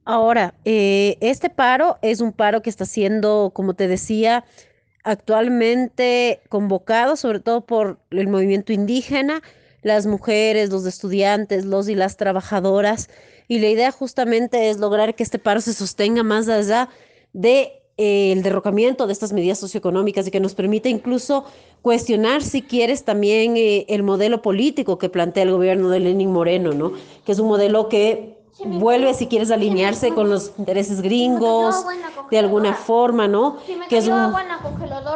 Ahora, este paro es un paro que está siendo, como te decía, actualmente convocado sobre todo por el movimiento indígena, las mujeres, los estudiantes, los y las trabajadoras. Y la idea justamente es lograr que este paro se sostenga más allá de, el derrocamiento de estas medidas socioeconómicas y que nos permita incluso cuestionar, si quieres, también el modelo político que plantea el gobierno de Lenín Moreno, ¿no? Que es un modelo que vuelve, si quieres, a alinearse con los intereses Se me cayó gringos, agua en la de alguna congeladora. forma, ¿no? Se me Que es cayó un agua en la congeladora.